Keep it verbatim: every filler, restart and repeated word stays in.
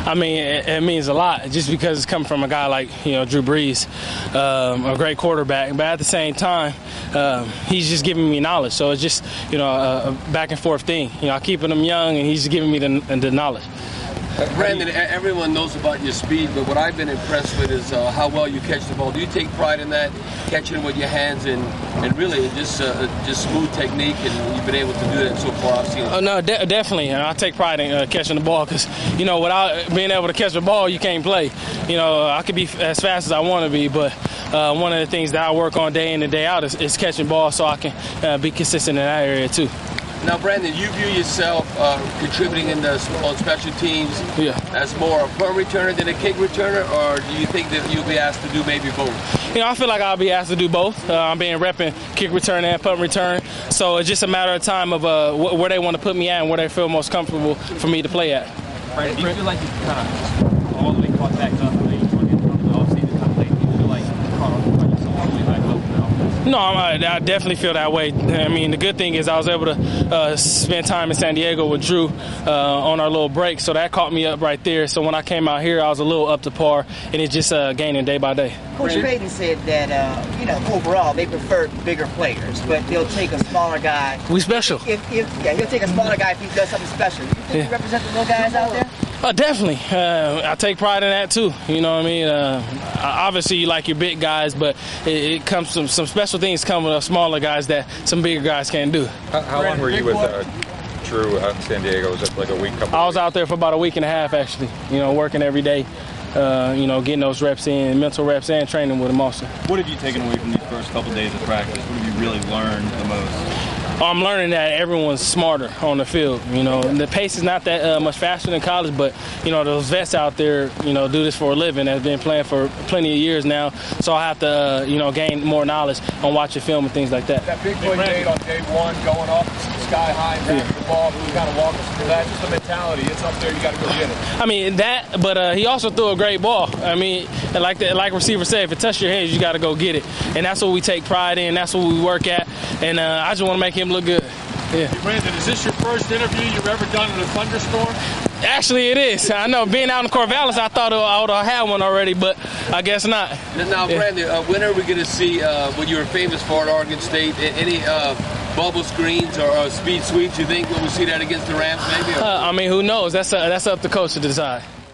I mean, it, it means a lot just because it's coming from a guy like, you know, Drew Brees, um, a great quarterback. But at the same time, um, he's just giving me knowledge. So it's just, you know, a, a back and forth thing. You know, I'm keeping him young, and he's just giving me the, the knowledge. Brandon, everyone knows about your speed, but what I've been impressed with is uh, how well you catch the ball. Do you take pride in that, catching it with your hands, and, and really just uh, just smooth technique, and you've been able to do that so far? I've seen it. Oh, no, de- definitely. And I take pride in uh, catching the ball because, you know, without being able to catch the ball, you can't play. You know, I could be as fast as I want to be, but uh, one of the things that I work on day in and day out is, is catching ball so I can uh, be consistent in that area, too. Now, Brandon, you view yourself uh, contributing in the, on special teams yeah. as more a punt returner than a kick returner, or do you think that you'll be asked to do maybe both? You know, I feel like I'll be asked to do both. Uh, I'm being repping kick return and punt return, so it's just a matter of time of uh, wh- where they want to put me at and where they feel most comfortable for me to play at. Brandon, do you feel like you kind of all the way caught back up late from the offseason kind of late? Do you feel like you caught yourself all the way back up now? No, I, I definitely feel that way. I mean, the good thing is I was able to uh, spend time in San Diego with Drew uh, on our little break, so that caught me up right there. So when I came out here, I was a little up to par, and it's just uh, gaining day by day. Coach Payton said that, uh, you know, overall they prefer bigger players, but they'll take a smaller guy. We special. If, if yeah, he'll take a smaller guy if he does something special. You think yeah. you represent the little guys out there? Uh, definitely. Uh, I take pride in that, too. You know what I mean? Uh, obviously, you like your big guys, but it, it comes from some special things come with smaller guys that some bigger guys can't do. How, how long were you with uh, Drew out in San Diego? Was it like a week, couple I was weeks? out there for about a week and a half, actually, you know, working every day, uh, you know, getting those reps in, mental reps and training with him also. What have you taken away from these first couple days of practice? What have you really learned the most? I'm learning that everyone's smarter on the field. You know, and the pace is not that uh, much faster than college, but, you know, those vets out there, you know, do this for a living. Have been playing for plenty of years now. So I have to, uh, you know, gain more knowledge on watching film and things like that. That big play made on day one, going up sky high, grabbing yeah. the ball, you got to walk us through that. Just the mentality. It's up there. You got to go get it. I mean, that, but uh, he also threw a great ball. I mean, like the, like receiver said, if it touches your hands, you got to go get it. And that's what we take pride in. That's what we work at. And uh, I just want to make him look good. Yeah. Hey, Brandon, is this your first interview you've ever done in a thunderstorm? Actually, it is. I know. Being out in Corvallis, I thought I would have had one already, but I guess not. Now, yeah. Brandon, uh, when are we going to see uh, what you were famous for at Oregon State? Any uh, bubble screens or uh, speed sweeps? You think we'll see that against the Rams, maybe? Uh, I mean, who knows? That's uh, that's up to coach to decide.